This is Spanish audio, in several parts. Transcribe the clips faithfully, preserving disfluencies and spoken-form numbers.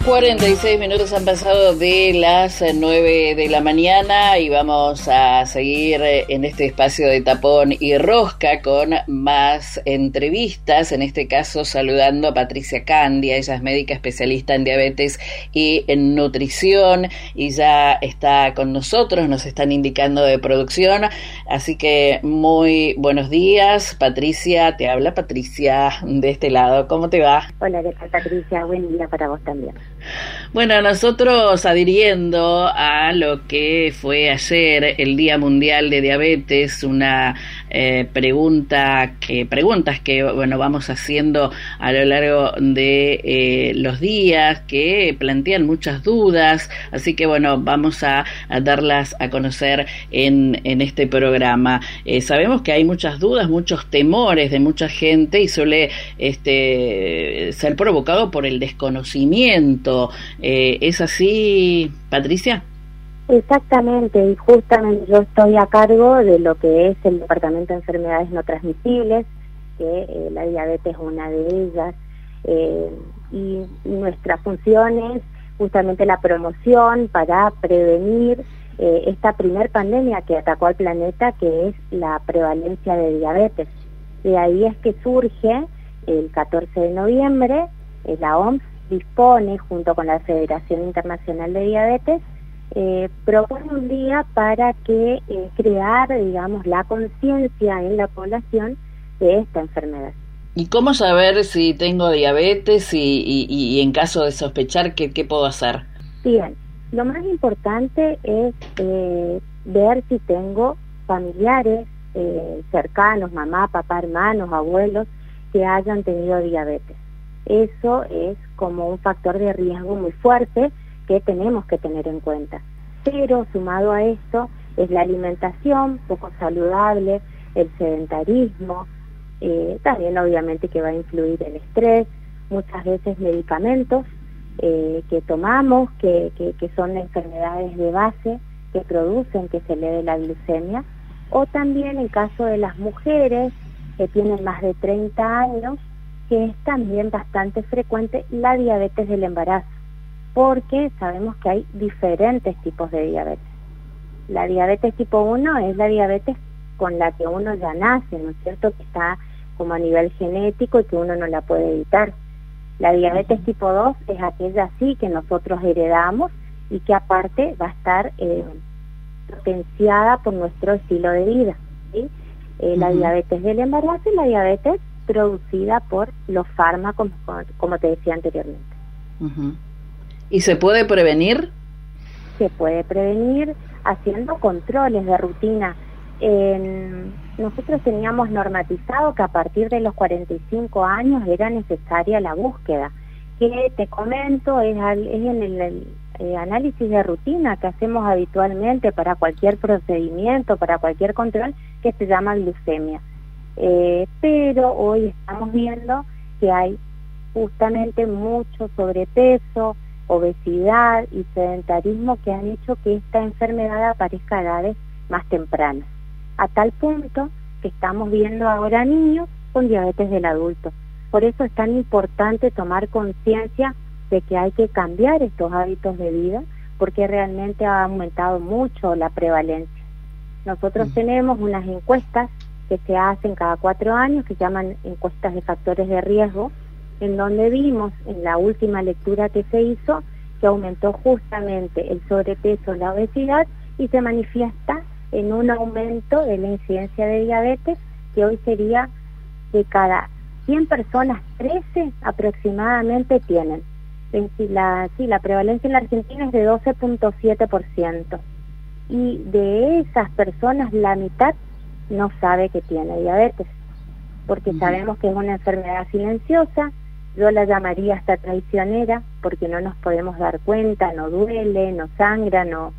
cuarenta y seis minutos han pasado de las nueve de la mañana y vamos a seguir en este espacio de Tapón y Rosca con más entrevistas, en este caso saludando a Patricia Candia. Ella es médica especialista en diabetes y en nutrición y ya está con nosotros, nos están indicando de producción, así que muy buenos días, Patricia. Te habla Patricia de este lado, ¿cómo te va? Hola, ¿qué tal, Patricia? Buen día para vos también. Bueno, nosotros adhiriendo a lo que fue ayer el Día Mundial de Diabetes, una eh, pregunta que preguntas que bueno vamos haciendo a lo largo de eh, los días, que plantean muchas dudas, así que bueno, vamos a, a darlas a conocer en, en este programa. Eh, sabemos que hay muchas dudas, muchos temores de mucha gente y suele este ser provocado por el desconocimiento. Eh, ¿Es así, Patricia? Exactamente, y justamente yo estoy a cargo de lo que es el Departamento de Enfermedades No Transmisibles, que eh, la diabetes es una de ellas, eh, y nuestra función es justamente la promoción para prevenir eh, esta primer pandemia que atacó al planeta, que es la prevalencia de diabetes. De ahí es que surge el catorce de noviembre, eh, la O M S dispone, junto con la Federación Internacional de Diabetes, eh, propone un día para que eh, crear, digamos, la conciencia en la población de esta enfermedad. ¿Y cómo saber si tengo diabetes y, y, y en caso de sospechar, qué, qué puedo hacer? Bien, lo más importante es eh, ver si tengo familiares eh, cercanos, mamá, papá, hermanos, abuelos, que hayan tenido diabetes. Eso es como un factor de riesgo muy fuerte que tenemos que tener en cuenta. Pero sumado a esto es la alimentación poco saludable, el sedentarismo, eh, también obviamente que va a influir el estrés, muchas veces medicamentos eh, que tomamos, que, que, que son enfermedades de base que producen que se eleve la glucemia, o también en caso de las mujeres que tienen más de treinta años, que es también bastante frecuente la diabetes del embarazo, porque sabemos que hay diferentes tipos de diabetes. La diabetes tipo uno es la diabetes con la que uno ya nace, ¿no es cierto?, que está como a nivel genético y que uno no la puede evitar. La diabetes tipo dos es aquella sí que nosotros heredamos y que aparte va a estar eh, potenciada por nuestro estilo de vida, ¿sí? Eh, la uh-huh. diabetes del embarazo y la diabetes producida por los fármacos, como te decía anteriormente. Uh-huh. ¿Y se puede prevenir? Se puede prevenir haciendo controles de rutina. Eh, nosotros teníamos normatizado que a partir de los cuarenta y cinco años era necesaria la búsqueda, que te comento, es, al, es en el, el eh, análisis de rutina que hacemos habitualmente para cualquier procedimiento, para cualquier control, que se llama glucemia. Eh, pero hoy estamos viendo que hay justamente mucho sobrepeso, obesidad y sedentarismo que han hecho que esta enfermedad aparezca a edades más tempranas, a tal punto que estamos viendo ahora niños con diabetes del adulto. Por eso es tan importante tomar conciencia de que hay que cambiar estos hábitos de vida, porque realmente ha aumentado mucho la prevalencia. Nosotros mm. tenemos unas encuestas que se hacen cada cuatro años, que se llaman encuestas de factores de riesgo, en donde vimos en la última lectura que se hizo que aumentó justamente el sobrepeso, la obesidad, y se manifiesta en un aumento de la incidencia de diabetes, que hoy sería de cada cien personas, trece aproximadamente tienen. La, sí, la prevalencia en la Argentina es de doce punto siete por ciento, y de esas personas la mitad no sabe que tiene diabetes, porque uh-huh. sabemos que es una enfermedad silenciosa. Yo la llamaría hasta traicionera, porque no nos podemos dar cuenta, no duele, no sangra, no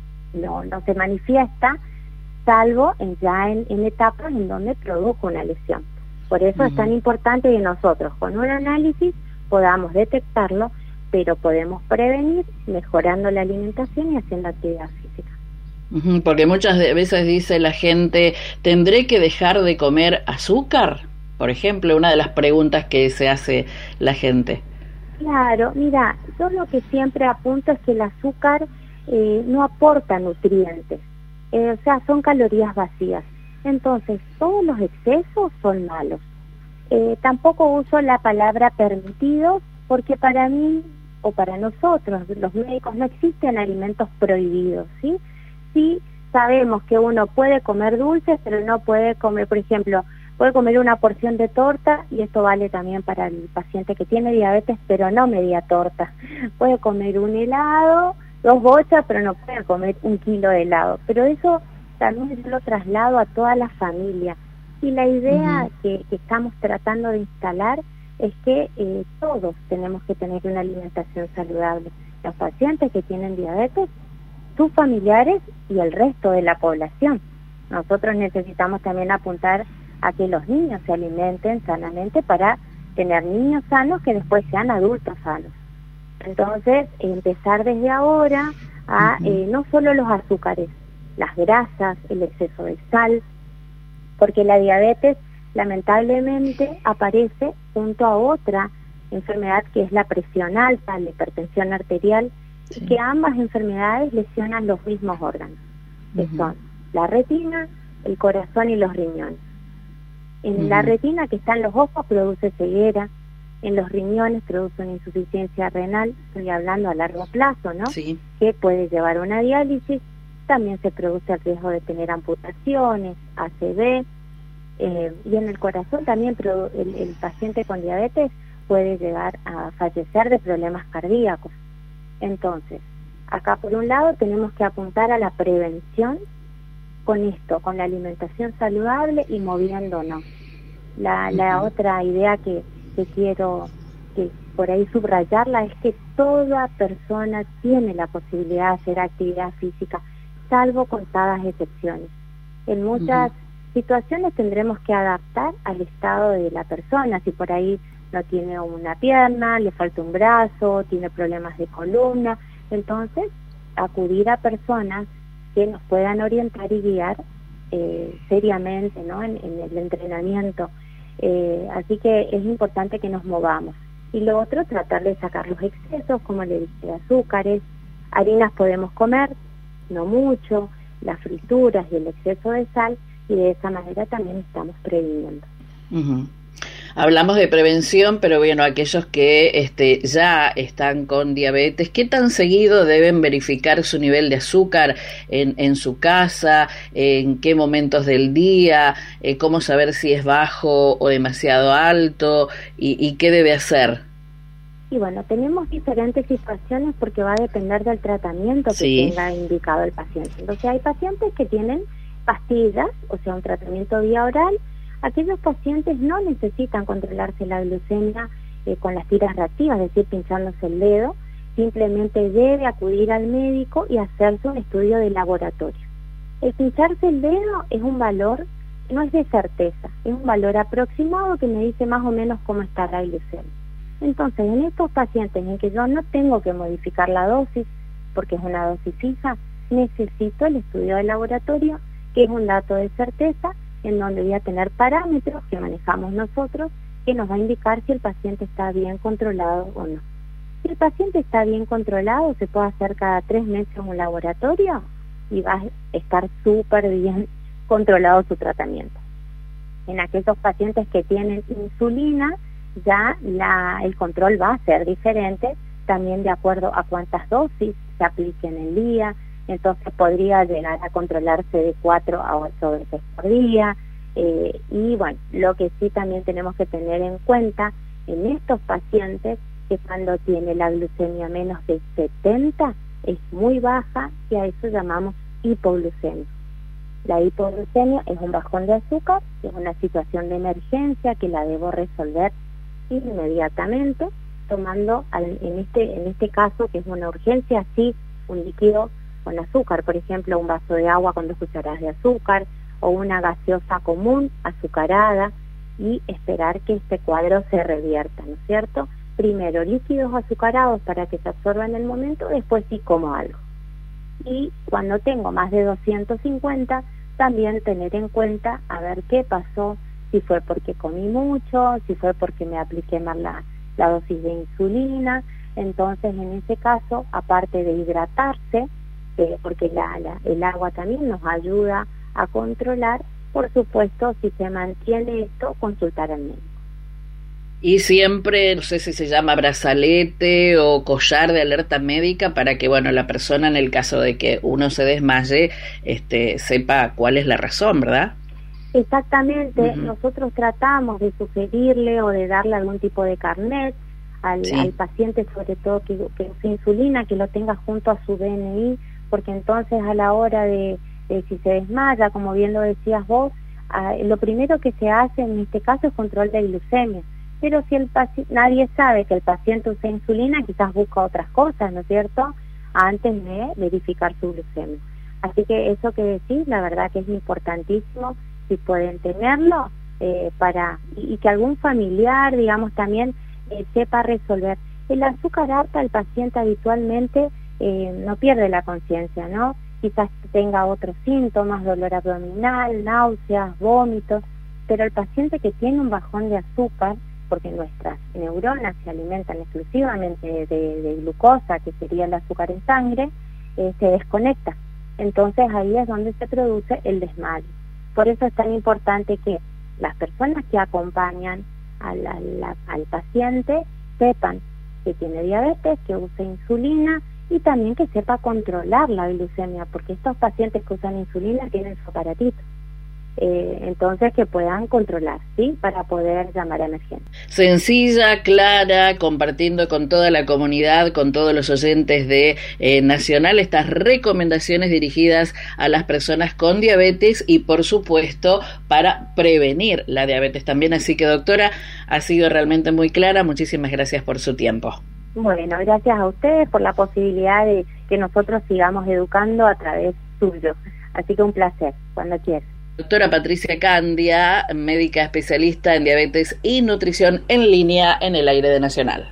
no, no se manifiesta, salvo en, ya en, en etapas en donde produjo una lesión. Por eso uh-huh. es tan importante que nosotros con un análisis podamos detectarlo, pero podemos prevenir mejorando la alimentación y haciendo actividad física. Porque muchas veces dice la gente, ¿tendré que dejar de comer azúcar? Por ejemplo, una de las preguntas que se hace la gente. Claro, mira, yo lo que siempre apunto es que el azúcar eh, no aporta nutrientes, eh, o sea, son calorías vacías. Entonces, todos los excesos son malos. Eh, tampoco uso la palabra permitidos porque para mí o para nosotros, los médicos, no existen alimentos prohibidos, ¿sí? Sí sabemos que uno puede comer dulces, pero no puede comer, por ejemplo, puede comer una porción de torta, y esto vale también para el paciente que tiene diabetes, pero no media torta. Puede comer un helado, dos bochas, pero no puede comer un kilo de helado. Pero eso también yo lo traslado a toda la familia. Y la idea uh-huh. que, que estamos tratando de instalar es que eh, todos tenemos que tener una alimentación saludable. Los pacientes que tienen diabetes, sus familiares y el resto de la población. Nosotros necesitamos también apuntar a que los niños se alimenten sanamente para tener niños sanos que después sean adultos sanos. Entonces, empezar desde ahora a uh-huh. eh, no solo los azúcares, las grasas, el exceso de sal, porque la diabetes lamentablemente aparece junto a otra enfermedad que es la presión alta, la hipertensión arterial, sí. y que ambas enfermedades lesionan los mismos órganos, uh-huh. que son la retina, el corazón y los riñones. En uh-huh. la retina, que está en los ojos, produce ceguera, en los riñones produce una insuficiencia renal, estoy hablando a largo plazo, ¿no? Sí. Que puede llevar a una diálisis. También se produce el riesgo de tener amputaciones, A C V, eh, y en el corazón también el, el paciente con diabetes puede llegar a fallecer de problemas cardíacos. Entonces, acá por un lado tenemos que apuntar a la prevención con esto, con la alimentación saludable y moviéndonos. La, la uh-huh. otra idea que, que quiero que por ahí subrayarla es que toda persona tiene la posibilidad de hacer actividad física, salvo contadas excepciones. En muchas uh-huh. situaciones tendremos que adaptar al estado de la persona, si por ahí no tiene una pierna, le falta un brazo, tiene problemas de columna, entonces acudir a personas que nos puedan orientar y guiar eh, seriamente, ¿no? en, en el entrenamiento. Eh, así que es importante que nos movamos. Y lo otro, tratar de sacar los excesos, como le dije, de azúcares, harinas podemos comer, no mucho, las frituras y el exceso de sal, y de esa manera también estamos previniendo. Uh-huh. Hablamos de prevención, pero bueno, aquellos que este, ya están con diabetes, ¿qué tan seguido deben verificar su nivel de azúcar en, en su casa? ¿En qué momentos del día? Eh, ¿Cómo saber si es bajo o demasiado alto? ¿Y, y qué debe hacer? Y bueno, tenemos diferentes situaciones porque va a depender del tratamiento que sí. tenga indicado el paciente. Entonces hay pacientes que tienen pastillas, o sea, un tratamiento vía oral. Aquellos pacientes no necesitan controlarse la glucemia eh, con las tiras reactivas, es decir, pinchándose el dedo, simplemente debe acudir al médico y hacerse un estudio de laboratorio. El pincharse el dedo es un valor, no es de certeza, es un valor aproximado que me dice más o menos cómo está la glucemia. Entonces, en estos pacientes en que yo no tengo que modificar la dosis, porque es una dosis fija, necesito el estudio de laboratorio, que es un dato de certeza, en donde voy a tener parámetros que manejamos nosotros, que nos va a indicar si el paciente está bien controlado o no. Si el paciente está bien controlado, se puede hacer cada tres meses un laboratorio y va a estar súper bien controlado su tratamiento. En aquellos pacientes que tienen insulina, ya la, el control va a ser diferente, también de acuerdo a cuántas dosis se apliquen en el día. Entonces podría llegar a controlarse de cuatro a ocho veces por día. Eh, y bueno, lo que sí también tenemos que tener en cuenta en estos pacientes que cuando tiene la glucemia menos de setenta es muy baja, y a eso llamamos hipoglucemia. La hipoglucemia es un bajón de azúcar, es una situación de emergencia que la debo resolver inmediatamente, tomando al, en este en este caso, que es una urgencia, sí, un líquido con azúcar, por ejemplo, un vaso de agua con dos cucharadas de azúcar, o una gaseosa común azucarada, y esperar que este cuadro se revierta, ¿no es cierto? Primero líquidos azucarados para que se absorban en el momento, después sí como algo. Y cuando tengo más de doscientos cincuenta, también tener en cuenta a ver qué pasó, si fue porque comí mucho, si fue porque me apliqué mal la, la dosis de insulina. Entonces, en ese caso, aparte de hidratarse, eh, porque la, la, el agua también nos ayuda a controlar, por supuesto, si se mantiene esto, consultar al médico. Y siempre, no sé si se llama brazalete o collar de alerta médica para que, bueno, la persona en el caso de que uno se desmaye, este, sepa cuál es la razón, ¿verdad? Exactamente, uh-huh. Nosotros tratamos de sugerirle o de darle algún tipo de carnet al, sí. al paciente, sobre todo que, que use insulina, que lo tenga junto a su D N I, porque entonces a la hora de, de si se desmaya, como bien lo decías vos, a, lo primero que se hace en este caso es control de glucemia. Pero si el paci- nadie sabe que el paciente usa insulina, quizás busca otras cosas, ¿no es cierto?, antes de verificar su glucemia. Así que eso que decís, la verdad que es importantísimo, si pueden tenerlo, eh, para y, y que algún familiar, digamos, también eh, sepa resolver. El azúcar alta, el paciente habitualmente eh, no pierde la conciencia, ¿no? Quizás tenga otros síntomas, dolor abdominal, náuseas, vómitos, pero el paciente que tiene un bajón de azúcar, porque nuestras neuronas se alimentan exclusivamente de, de, de glucosa, que sería el azúcar en sangre, eh, se desconecta. Entonces ahí es donde se produce el desmayo. Por eso es tan importante que las personas que acompañan al, al, al paciente sepan que tiene diabetes, que use insulina y también que sepa controlar la glucemia, porque estos pacientes que usan insulina tienen su aparatito. Eh, entonces que puedan controlar, ¿sí?, para poder llamar a emergencia. Sencilla, clara, compartiendo con toda la comunidad, con todos los oyentes de eh, Nacional, estas recomendaciones dirigidas a las personas con diabetes y por supuesto para prevenir la diabetes también. Así que, doctora, ha sido realmente muy clara. Muchísimas gracias por su tiempo. Bueno, gracias a ustedes por la posibilidad de que nosotros sigamos educando a través suyo. Así que un placer, cuando quieras. Doctora Patricia Candia, médica especialista en diabetes y nutrición en línea en el aire de Nacional.